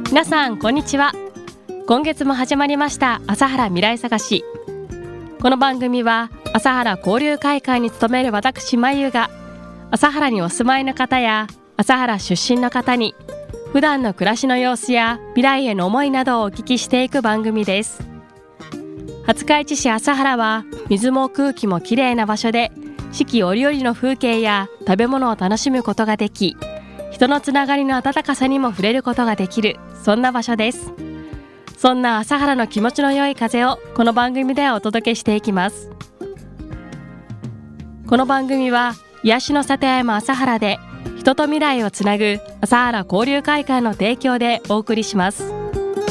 皆さんこんにちは。今月も始まりました朝原未来探し。この番組は朝原交流会館に勤める私まゆが、朝原にお住まいの方や朝原出身の方に普段の暮らしの様子や未来への思いなどをお聞きしていく番組です。廿日市市朝原は水も空気もきれいな場所で、四季折々の風景や食べ物を楽しむことができ、人のつながりの温かさにも触れることができる、そんな場所です。そんな朝原の気持ちの良い風をこの番組ではお届けしていきます。この番組は癒しの里山朝原で人と未来をつなぐ朝原交流会館の提供でお送りします。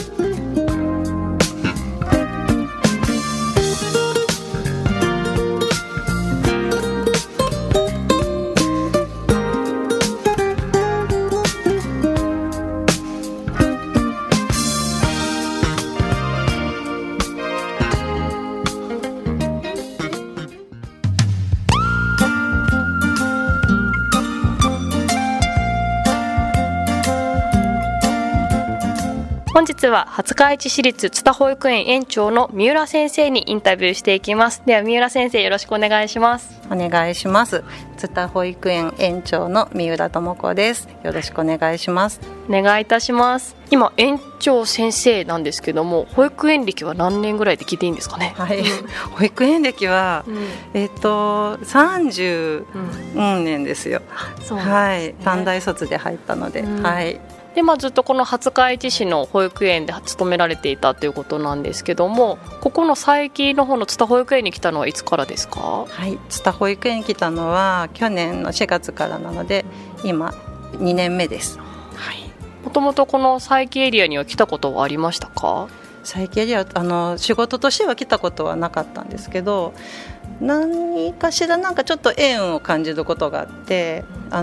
本日は廿日市市立津田保育園園長の三浦先生にインタビューしていきます。では三浦先生、よろしくお願いします。 お願いします。津田保育園園長の三浦智子です。よろしくお願いします。 お願いいたします。今園長先生なんですけども、保育園歴は何年ぐらいで聞いていいんですかね。 はい、保育園歴は、30年ですよ。 そうはい、短大卒で入ったので、はい。 でずっとこの廿日市市の保育園で勤められていたということなんですけども、ここの佐伯の方の津田保育園に来たのはいつからですか？ はい、津田保育園に来たのは去年の4月からなので、今2年目です。はい。 もともとこの佐伯エリアには来たことはありましたか？ 佐伯エリア仕事としては来たことはなかったんですけど、何かしらちょっと縁を感じることがあって、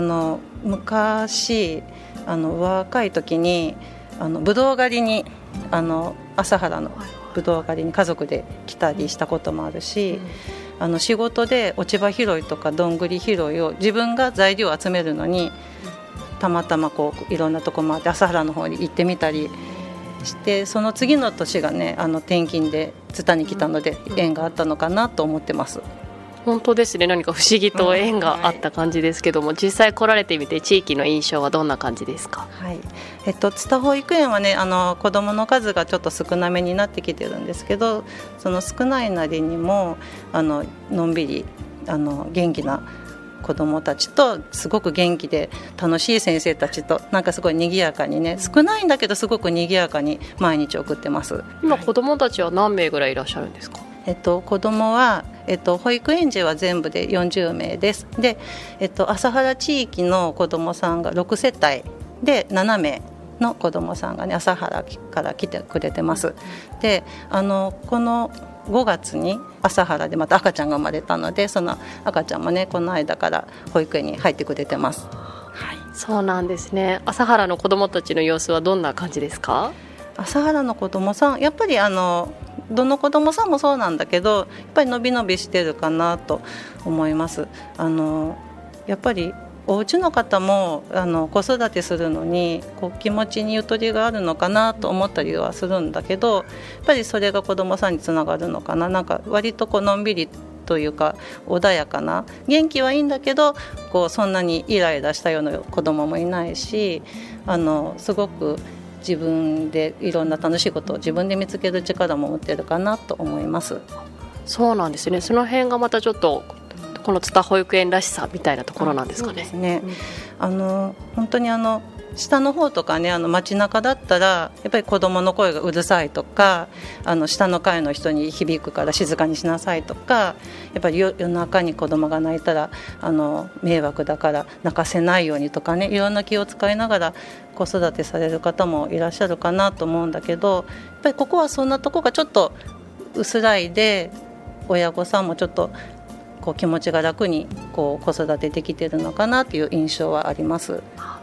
昔若い時にぶどう狩りに朝原のぶどう狩りに家族で来たりしたこともあるし、仕事で落ち葉拾いとかどんぐり拾いを自分が材料を集めるのにたまたまいろんなとこ回って朝原の方に行ってみたりして、その次の年がね転勤で津田に来たので縁があったのかなと思ってます。 本当ですね。何か不思議と縁があった感じですけども、実際来られてみて地域の印象はどんな感じですか？ はい、津田保育園はね子どもの数がちょっと少なめになってきてるんですけど、その少ないなりにものんびり元気な子どもたちと、すごく元気で楽しい先生たちとすごい賑やかにね、少ないんだけどすごく賑やかに毎日送ってます。 今子どもたちは何名ぐらいいらっしゃるんですか？ 子どもは、保育園児は全部で40名です。で、朝原地域の子どもさんが6世帯で7名の子どもさんがね朝原から来てくれてます。でこの5月に朝原でまた赤ちゃんが生まれたので、その赤ちゃんもねこの間から保育園に入ってくれてます。はい、 そうなんですね。朝原の子どもたちの様子はどんな感じですか？ 朝原の子どもさん、やっぱりどの子どもさんもそうなんだけど、やっぱりのびのびしてるかなと思います。やっぱりお家の方も子育てするのに気持ちにゆとりがあるのかなと思ったりはするんだけど、やっぱりそれが子どもさんにつながるのかな。割とのんびりというか穏やかな、元気はいいんだけどそんなにイライラしたような子どももいないし、すごく自分でいろんな楽しいことを自分で見つける力も持ってるかなと思います。 そうなんですね。その辺がまたちょっとこの津田保育園らしさみたいなところなんですかね。 そうですね。本当に下の方とかね街中だったらやっぱり子どもの声がうるさいとか、下の階の人に響くから静かにしなさいとか、やっぱり夜中に子どもが泣いたら迷惑だから泣かせないようにとかね、いろんな気を使いながら子育てされる方もいらっしゃるかなと思うんだけど、やっぱりここはそんなとこがちょっと薄らいで、親御さんもちょっと気持ちが楽に子育てできてるのかなという印象はあります。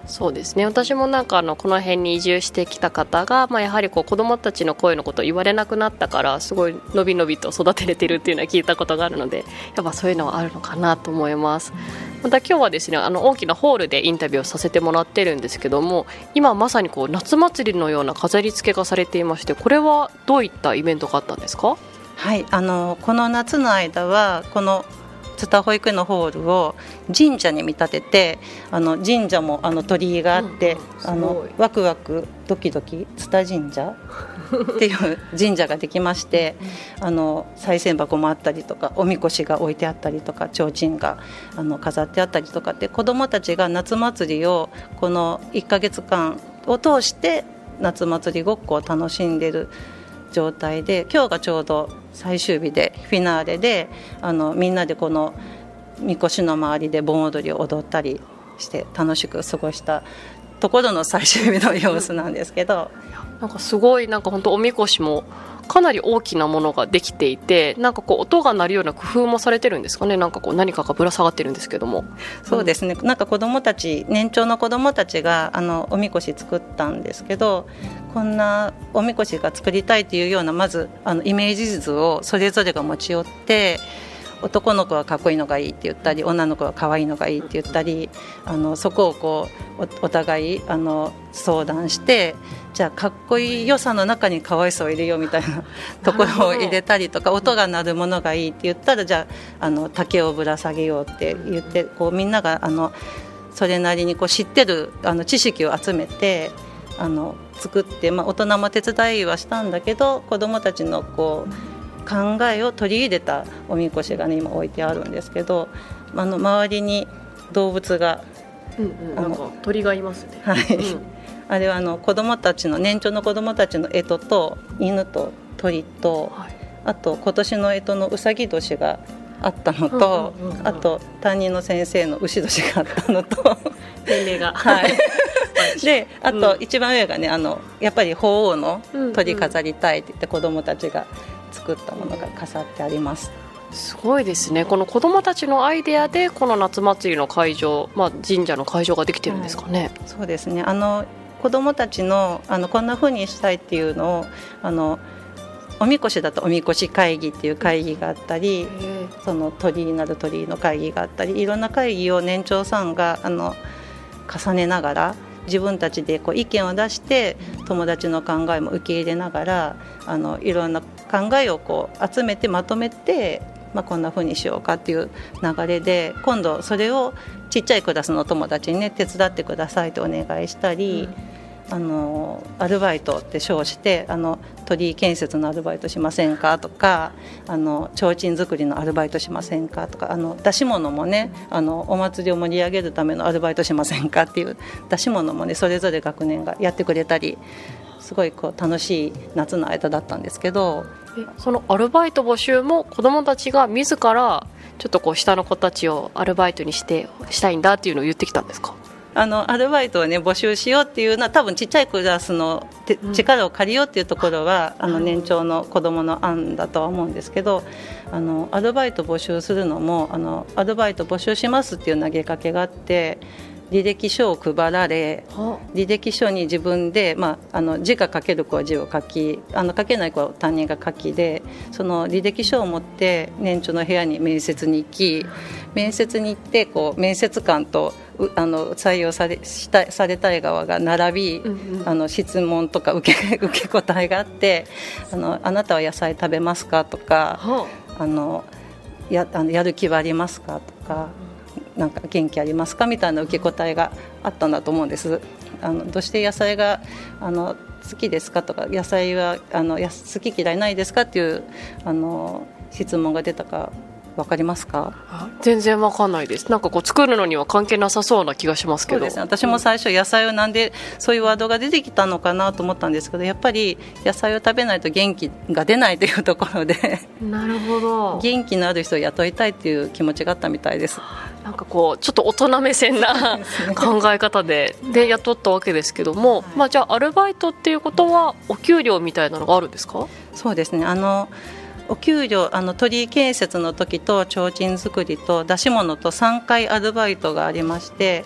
そうですね。私もなんかこの辺に移住してきた方が、やはり子どもたちの声のことを言われなくなったからすごいのびのびと育てれてるっていうのは聞いたことがあるので、やっぱそういうのはあるのかなと思います。また今日はですね、大きなホールでインタビューをさせてもらってるんですけども、今まさに夏祭りのような飾り付けがされていまして、これはどういったイベントがあったんですか？ はい、この夏の間はこの津田保育園のホールを神社に見立てて、神社も鳥居があって、ワクワクドキドキ津田神社っていう神社ができまして賽銭箱もあったりとか、おみこしが置いてあったりとか、提灯が飾ってあったりとかで、子どもたちが夏祭りをこの1ヶ月間を通して夏祭りごっこを楽しんでいる状態で、今日がちょうど最終日でフィナーレでみんなでこのみこしの周りで盆踊りを踊ったりして楽しく過ごしたところの最終日の様子なんですけど、 なんかすごい本当おみこしもかなり大きなものができていて、音が鳴るような工夫もされてるんですかね。何かがぶら下がってるんですけども。 そうですね、なんか子どもたち、年長の子どもたちがおみこし作ったんですけど、こんなおみこしが作りたいというようなまずイメージ図をそれぞれが持ち寄って、男の子はかっこいいのがいいって言ったり、女の子はかわいいのがいいって言ったり、そこをお互い相談して、じゃあかっこいい良さの中に可愛さを入れようみたいなところを入れたりとか、音が鳴るものがいいって言ったら、じゃあ竹をぶら下げようって言って、みんながそれなりに知ってる知識を集めて作って、大人も手伝いはしたんだけど、子どもたちの考えを取り入れたおみこしがね今置いてあるんですけど、周りに動物が、 なんか鳥がいますね。 はい、あれは子どもたちの年長の子どもたちの干支と犬と鳥と、あと今年の干支のうさぎ年があったのと、あと担任の先生の牛年があったのと年齢がはいで、あと一番上がねやっぱり鳳凰の鳥飾りたいって言って子どもたちが作ったものが飾ってあります。 すごいですね。この子どもたちのアイデアでこの夏祭りの会場、神社の会場ができてるんですかね。 そうですね、子どもたちのこんな風にしたいっていうのをおみこしだとおみこし会議っていう会議があったり、その鳥居なる鳥居の会議があったり、いろんな会議を年長さんが重ねながら自分たちで意見を出して、友達の考えも受け入れながらいろんな考えを集めてまとめて、こんな風にしようかっていう流れで、今度それをちっちゃいクラスの友達にね手伝ってくださいとお願いしたり、アルバイトって称して鳥居建設のアルバイトしませんかとか、提灯作りのアルバイトしませんかとか、出し物もねお祭りを盛り上げるためのアルバイトしませんかっていう出し物もねそれぞれ学年がやってくれたり、すごい楽しい夏の間だったんですけど、 そのアルバイト募集も子どもたちが自らちょっと下の子たちをアルバイトにしたいんだっていうのを言ってきたんですか？ アルバイトを、ね、募集しようっていうのは多分ちっちゃいクラスの力を借りようっていうところは、年長の子どもの案だとは思うんですけど、アルバイト募集するのもアルバイト募集しますっていう投げかけがあって、履歴書を配られ、履歴書に自分で、字が書ける子は字を書き、書けない子は担任が書きで、その履歴書を持って年長の部屋に面接に行き、面接に行って面接官と採用されたい側が並び、質問とか受け答えがあって、あなたは野菜食べますかとか、やる気はありますかとか、なんか元気ありますかみたいな受け答えがあったんだと思うんです。どうして野菜が好きですかとか、野菜は好き嫌いないですかっていう質問が出たか分かりますか？ 全然分かんないです。なんか作るのには関係なさそうな気がしますけど。 そうですね、私も最初野菜をなんでそういうワードが出てきたのかなと思ったんですけど、やっぱり野菜を食べないと元気が出ないというところでなるほど、 元気のある人を雇いたいっていう気持ちがあったみたいです。 なんかちょっと大人目線な考え方で雇ったわけですけども、じゃあアルバイトっていうことはお給料みたいなのがあるんですか？ そうですね、お給料鳥居建設の時と提灯作りと出し物と3回アルバイトがありまして、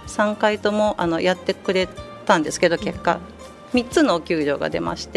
3回ともやってくれたんですけど、結果3つのお給料が出まして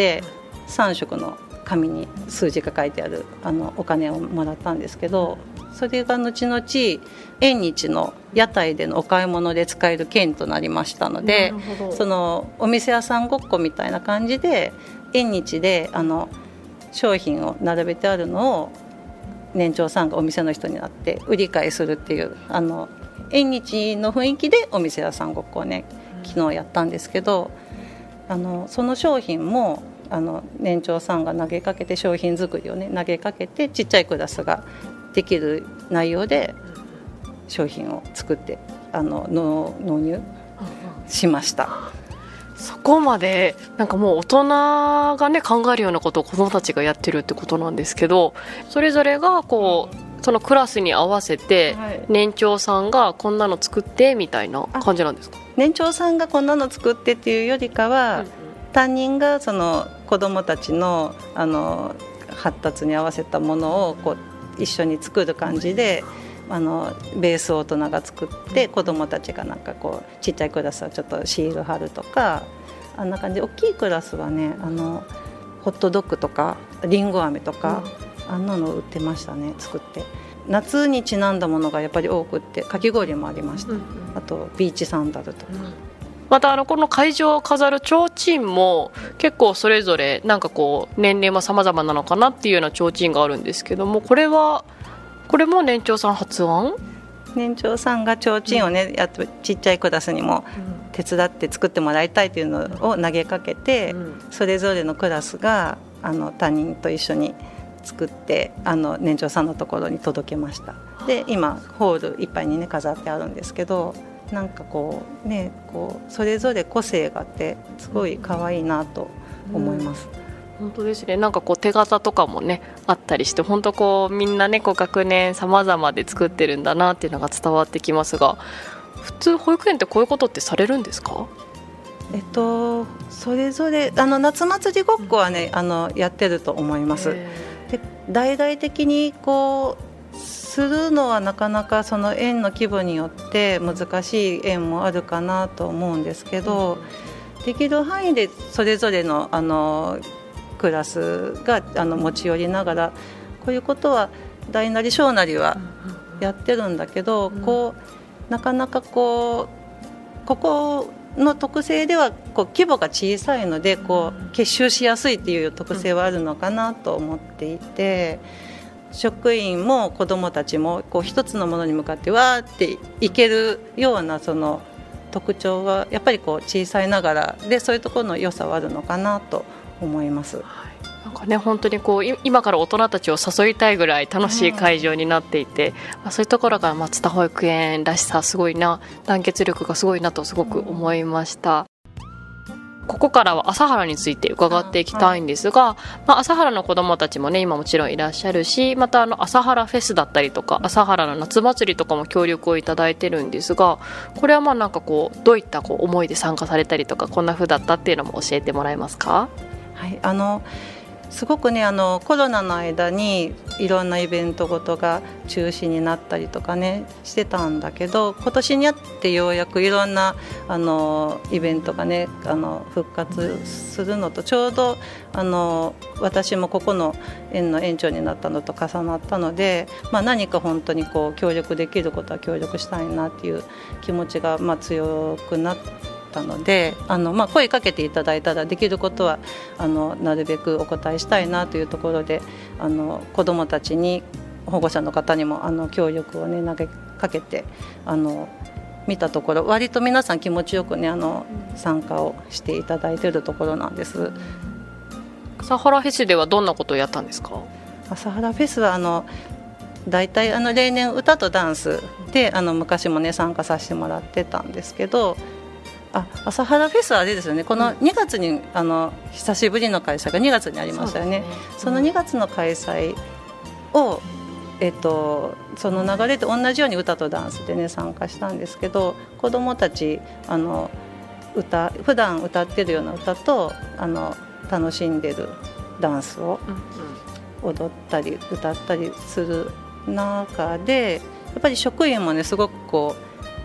、3色の紙に数字が書いてあるお金をもらったんですけど、それが後々縁日の屋台でのお買い物で使える券となりましたので、そのお店屋さんごっこみたいな感じで縁日で商品を並べてあるのを年長さんがお店の人になって売り買いするっていう縁日の雰囲気でお店屋さんごっこをね昨日やったんですけど、その商品も年長さんが投げかけて、商品作りをね投げかけて、ちっちゃいクラスができる内容で商品を作って納入しました。 そこまでなんかもう大人がね考えるようなことを子どもたちがやってるってことなんですけど、それぞれがこうそのクラスに合わせて年長さんがこんなの作ってみたいな感じなんですか？ 年長さんがこんなの作ってっていうよりかは、担任がその子どもたちの発達に合わせたものをこう一緒に作る感じで、ベースを大人が作って、子どもたちがなんかこうちっちゃいクラスはちょっとシール貼るとか、あんな感じで、大きいクラスはねホットドッグとかりんご飴とか、あんなの売ってましたね、作って。夏にちなんだものがやっぱり多くって、かき氷もありました、あとビーチサンダルとか、 またこの会場を飾る提灯も結構それぞれなんかこう年齢も様々なのかなっていうような提灯があるんですけども、これも年長さん発案？ 年長さんが提灯をね、ちっちゃいクラスにも手伝って作ってもらいたいというのを投げかけて、それぞれのクラスが担任と一緒に作って年長さんのところに届けました。で今ホールいっぱいにね飾ってあるんですけど、なんかこうねそれぞれ個性があってすごい可愛いなと思います。 本当ですね。なんかこう手形とかもねあったりして、本当こうみんなねこう学年様々で作ってるんだなっていうのが伝わってきますが、普通保育園ってこういうことってされるんですか？ それぞれ夏祭りごっこはねやってると思います。で大々的にこうするのはなかなかその園の規模によって難しい園もあるかなと思うんですけど、できる範囲でそれぞれのクラスが持ち寄りながら、こういうことは大なり小なりはやってるんだけど、こうなかなかここの特性ではこう規模が小さいのでこう結集しやすいっていう特性はあるのかなと思っていて、職員も子どもたちもこう一つのものに向かってわーっていけるようなその特徴はやっぱりこう小さいながらで、そういうところの良さはあるのかなと思います。 なんかね本当にこう今から大人たちを誘いたいぐらい楽しい会場になっていて、そういうところが松田保育園らしさすごいな、団結力がすごいなとすごく思いました。ここからは朝原について伺っていきたいんですが、朝原の子どもたちもね今もちろんいらっしゃるし、また朝原フェスだったりとか朝原の夏祭りとかも協力をいただいてるんですが、これはなんかこうどういった思いで参加されたりとか、こんな風だったっていうのも教えてもらえますか？ はい、すごくねコロナの間にいろんなイベントごとが中止になったりとかねしてたんだけど、今年になってようやくいろんなイベントがね復活するのとちょうど私もここの園の園長になったのと重なったので、何か本当にこう協力できることは協力したいなっていう気持ちが強くなったので、声かけていただいたらできることはなるべくお答えしたいなというところで子どもたちに保護者の方にも協力をね投げかけて見たところ、割と皆さん気持ちよくね参加をしていただいているところなんです。 朝原フェスではどんなことをやったんですか？ 朝原フェスはだいたい例年歌とダンスで昔もね参加させてもらってたんですけど、朝原フェスはあれですよね、この2月に久しぶりの開催が2月にありましたよね。その2月の開催を、その流れで同じように歌とダンスでね参加したんですけど、子どもたち普段歌ってるような歌と楽しんでるダンスを踊ったり歌ったりする中で、やっぱり職員もねすごくこう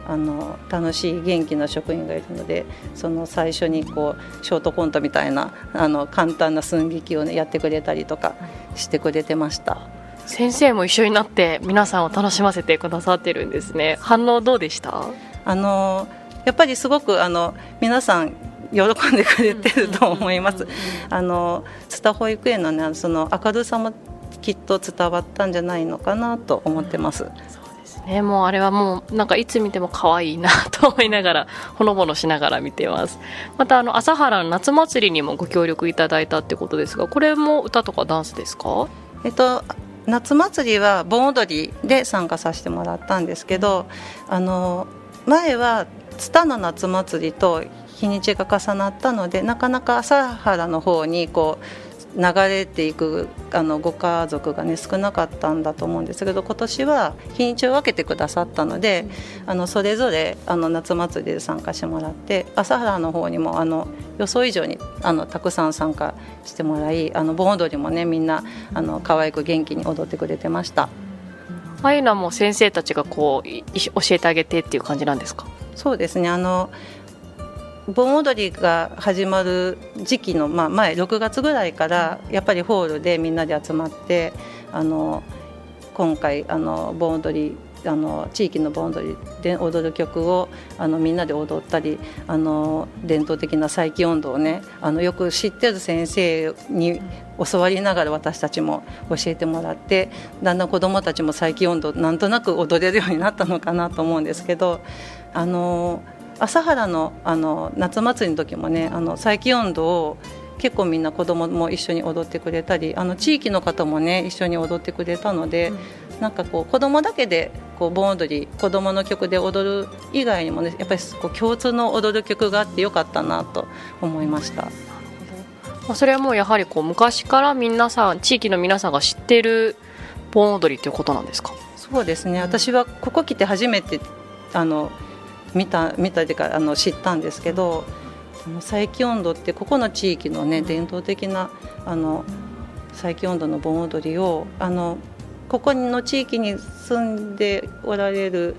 楽しい元気な職員がいるので、その最初にこうショートコントみたいな簡単な寸劇を、ね、やってくれたりとかしてくれてました。 先生も一緒になって皆さんを楽しませてくださってるんですね。反応どうでした？ やっぱりすごく皆さん喜んでくれてると思います。津田保育園のね、その明るさもきっと伝わったんじゃないのかなと思ってます。 もうあれはもうなんかいつ見ても可愛いなと思いながらほのぼのしながら見てます。また朝原の夏祭りにもご協力いただいたってことですが、これも歌とかダンスですか？ 夏祭りは盆踊りで参加させてもらったんですけど、前は津田の夏祭りと日にちが重なったので、なかなか朝原の方にこう流れていくご家族が、ね、少なかったんだと思うんですけど、今年は日にちを分けてくださったので、それぞれ夏祭りで参加してもらって、朝原の方にも予想以上にたくさん参加してもらい、盆踊りもね、みんな可愛く元気に踊ってくれてました。 ああいうのはもう先生たちがこう教えてあげてっていう感じなんですか？ そうですね、盆踊りが始まる時期の、前6月ぐらいからやっぱりホールでみんなで集まって、今回盆踊り地域の盆踊りで踊る曲をみんなで踊ったり、伝統的な佐伯音頭をね、よく知ってる先生に教わりながら私たちも教えてもらって、だんだん子どもたちも佐伯音頭なんとなく踊れるようになったのかなと思うんですけど、朝原の夏祭りの時もね、佐伯音頭を結構みんな子どもも一緒に踊ってくれたり、地域の方もね一緒に踊ってくれたので、なんかこう子どもだけでこう盆踊り、子どもの曲で踊る以外にもね、やっぱりこう共通の踊る曲があってよかったなと思いました。 それはもうやはりこう昔から皆さん、地域の皆さんが知っている盆踊りということなんですか？ そうですね、私はここ来て初めて見たというか知ったんですけど、佐伯音頭ってここの地域のね伝統的な佐伯音頭の盆踊りをここの地域に住んでおられる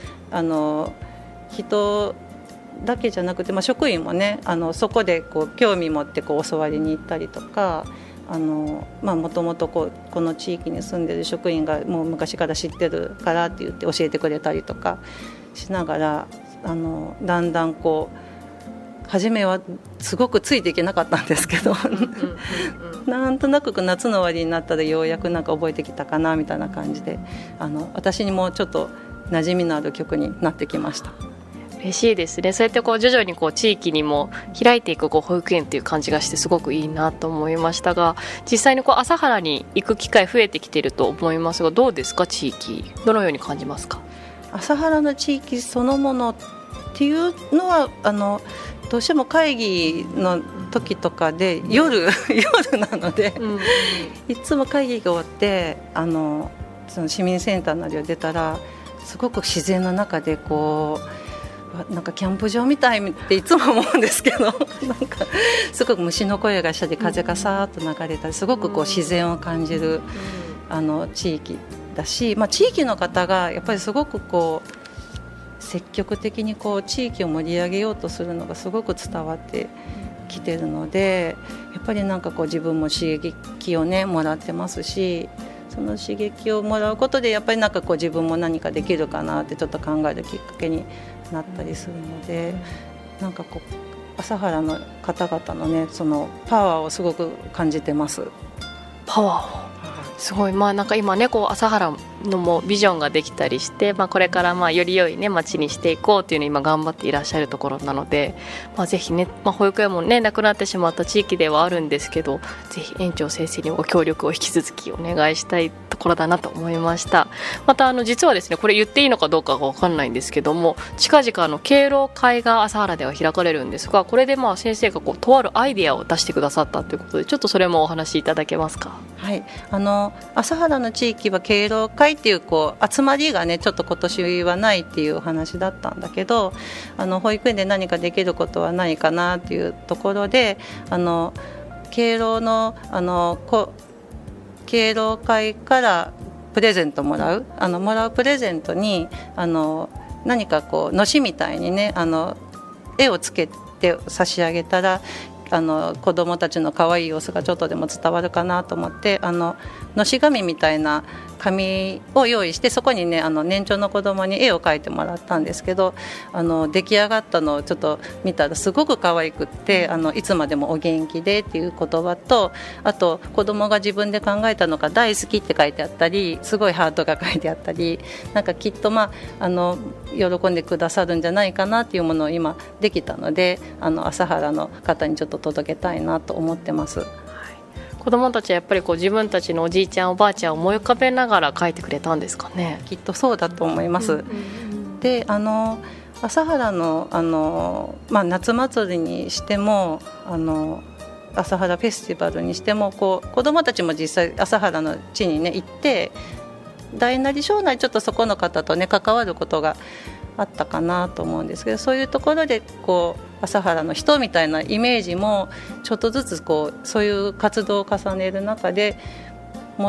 人だけじゃなくて、職員もねそこでこう興味持ってこう教わりに行ったりとか、もともとこの地域に住んでる職員がもう昔から知ってるからって言って教えてくれたりとかしながら、だんだんこう初めはすごくついていけなかったんですけどなんとなく夏の終わりになったらようやくなんか覚えてきたかなみたいな感じで、私にもちょっと馴染みのある曲になってきました。 嬉しいですね。そうやってこう徐々にこう地域にも開いていくこう保育園という感じがしてすごくいいなと思いましたが、実際にこう朝原に行く機会増えてきていると思いますが、どうですか？地域どのように感じますか？ 朝原の地域そのものっていうのはどうしても会議の時とかで夜なので、いつも会議が終わってその市民センターなりを出たらすごく自然の中でこうなんかキャンプ場みたいっていつも思うんですけどなんかすごく虫の声がしたり風がさーっと流れたり、すごくこう自然を感じる地域だし、地域の方がやっぱりすごくこう積極的にこう地域を盛り上げようとするのがすごく伝わってきてるので、やっぱりなんかこう自分も刺激をねもらってますし、その刺激をもらうことでやっぱりなんかこう自分も何かできるかなってちょっと考えるきっかけになったりするので、なんかこう朝原の方々のねそのパワーをすごく感じてます。 パワーすごい、なんか今ねこう朝原のもビジョンができたりして、これからより良いね街にしていこうというのを今頑張っていらっしゃるところなので、ぜひね、保育園もねなくなってしまった地域ではあるんですけど、ぜひ園長先生にご協力を引き続きお願いしたいところだなと思いました。また実はですね、これ言っていいのかどうかが分かんないんですけども、近々敬老会が朝原では開かれるんですが、これで先生がこうとあるアイデアを出してくださったということで、ちょっとそれもお話しいただけますか？ はい、朝原の地域は敬老会っていう集まりがねちょっと今年はないっていうお話だったんだけど、保育園で何かできることはないかなっていうところで、敬老の敬老会からプレゼントもらうプレゼントに何かこうのしみたいにね絵をつけて差し上げたら子どもたちの可愛い様子がちょっとでも伝わるかなと思ってのし紙みたいな紙を用意して、そこにね年長の子どもに絵を描いてもらったんですけど、出来上がったのをちょっと見たらすごく可愛くっていつまでもお元気でっていう言葉と、あと子どもが自分で考えたのが大好きって書いてあったり、すごいハートが書いてあったり、なんかきっと喜んでくださるんじゃないかなっていうものを今できたので、朝原の方にちょっと届けたいなと思ってます。 子どもたちはやっぱり自分たちのおじいちゃんおばあちゃんを思い浮かべながら描いてくれたんですかね。 きっとそうだと思います。で朝原の、夏祭りにしても朝原フェスティバルにしても子どもたちも実際朝原の地に、ね、行って大なり小なりちょっとそこの方と、ね、関わることがあったかなと思うんですけど、そういうところで朝原の人みたいなイメージもちょっとずつそういう活動を重ねる中で持って、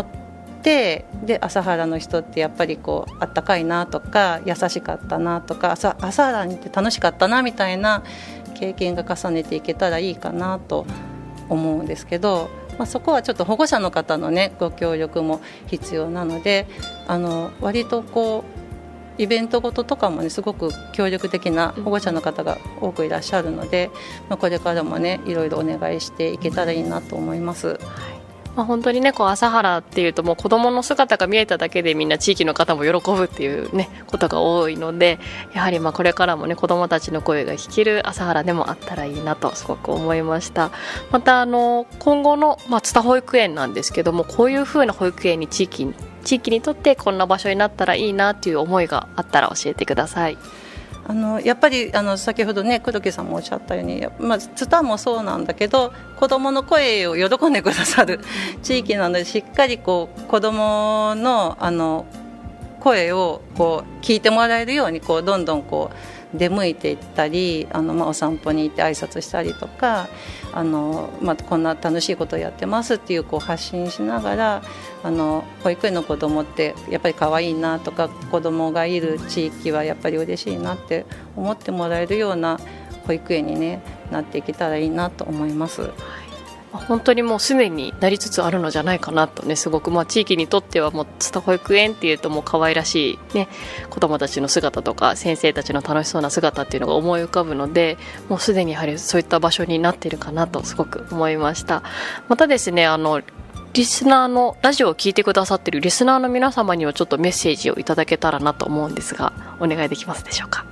で朝原の人ってやっぱりあったかいなとか優しかったなとか朝原に行って楽しかったなみたいな経験が重ねていけたらいいかなと思うんですけど、そこはちょっと保護者の方の、ね、ご協力も必要なので割とイベントごととかも、ね、すごく協力的な保護者の方が多くいらっしゃるので、これからもねいろいろお願いしていけたらいいなと思います。 本当にね朝原っていうともう子どもの姿が見えただけでみんな地域の方も喜ぶっていう、ね、ことが多いので、やはりこれからもね子どもたちの声が聞ける朝原でもあったらいいなとすごく思いました。また今後の津田保育園なんですけども、こういう風な保育園に地域にとってこんな場所になったらいいなという思いがあったら教えてください。 やっぱり先ほどね黒木さんもおっしゃったように、ツタもそうなんだけど子どもの声を喜んでくださる地域なので、しっかり子どもの声を聞いてもらえるようにどんどん出向いていったりお散歩に行って挨拶したりとかこんな楽しいことをやってますっていう発信しながら保育園の子どもってやっぱり可愛いなとか子どもがいる地域はやっぱり嬉しいなって思ってもらえるような保育園に、ね、なっていけたらいいなと思います。 本当にもうすでになりつつあるのじゃないかなとね、すごく地域にとっては津田保育園っていうともう可愛らしい、ね、子どもたちの姿とか先生たちの楽しそうな姿っていうのが思い浮かぶので、もうすでにやはりそういった場所になっているかなとすごく思いました。またですねリスナーのラジオを聞いてくださっているリスナーの皆様にはちょっとメッセージをいただけたらなと思うんですが、お願いできますでしょうか。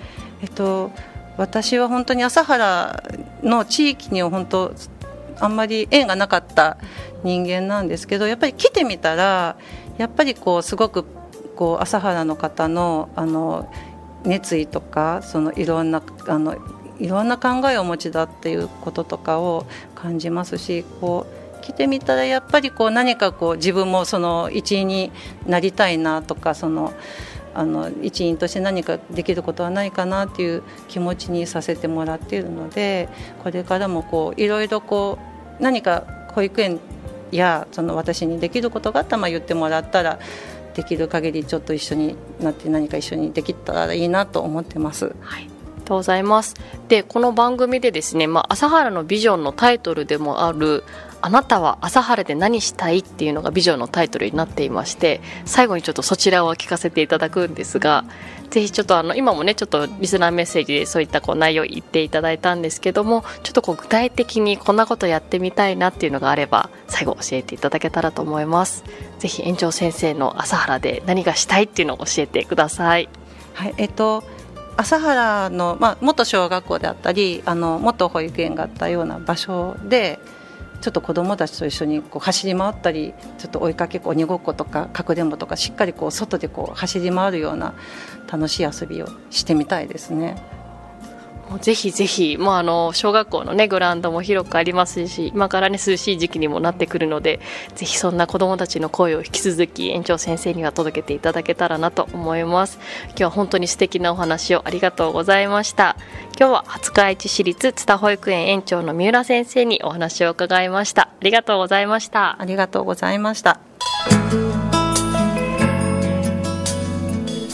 私は本当に朝原の地域には本当あんまり縁がなかった人間なんですけど、やっぱり来てみたらやっぱりすごく朝原の方の熱意とかいろんな考えをお持ちだっていうこととかを感じますし、来てみたらやっぱり何か自分もその一員になりたいなとか一員として何かできることはないかなっていう気持ちにさせてもらっているので、これからもいろいろ何か保育園や私にできることがあったら言ってもらったらできる限りちょっと一緒になって何か一緒にできたらいいなと思ってます。 はい、ありがとうございます。でこの番組でですね、朝原のビジョンのタイトルでもあるあなたは朝原で何したいっていうのがビジョンのタイトルになっていまして、最後にちょっとそちらを聞かせていただくんですが、ぜひちょっと今もねちょっとリスナーメッセージでそういった内容を言っていただいたんですけども、ちょっと具体的にこんなことやってみたいなっていうのがあれば最後教えていただけたらと思います。ぜひ園長先生の朝原で何がしたいっていうのを教えてください。 はい、朝原の、元小学校であったり元保育園があったような場所でちょっと子どもたちと一緒に走り回ったり、ちょっと追いかけ鬼ごっことかかくれんぼとかしっかり外で走り回るような楽しい遊びをしてみたいですね。 ぜひぜひ、小学校の、グラウンドも広くありますし、今から、涼しい時期にもなってくるので、ぜひそんな子どもたちの声を引き続き園長先生には届けていただけたらなと思います。今日は本当に素敵なお話をありがとうございました。今日は廿日市市立津田保育園園長の三浦先生にお話を伺いました。ありがとうございました。 ありがとうございました。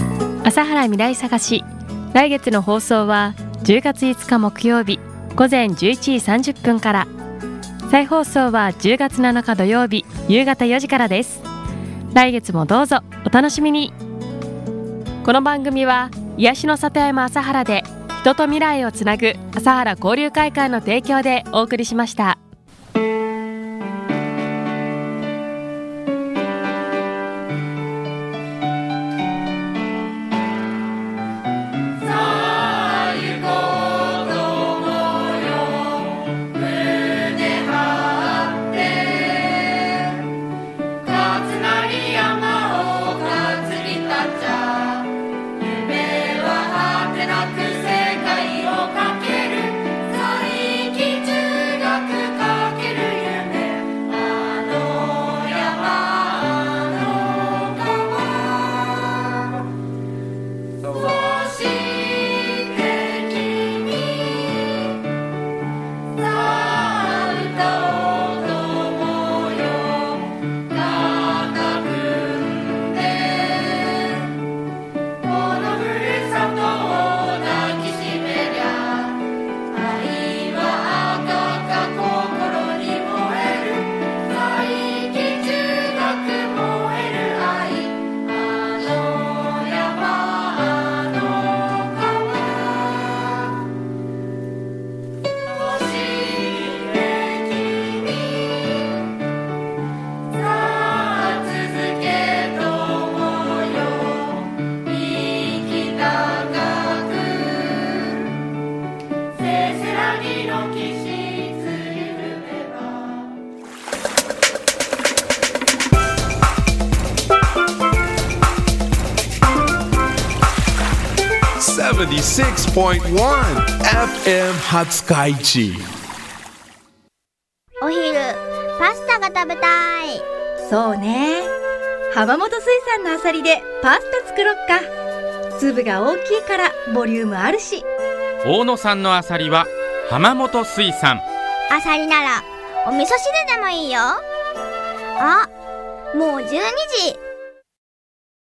朝原未来探し、来月の放送は10月5日木曜日午前11時30分から、再放送は10月7日土曜日夕方4時からです。来月もどうぞお楽しみに。この番組は癒しの里山朝原で人と未来をつなぐ朝原交流会館の提供でお送りしました。 76.1 FM 廿日市。 お昼パスタが食べたい。 そうね、浜本水産のあさりでパスタ作ろっか。粒が大きいからボリュームあるし。 大野さんのあさりは浜本水産。 あさりならお味噌汁でもいいよ。あ、もう12時。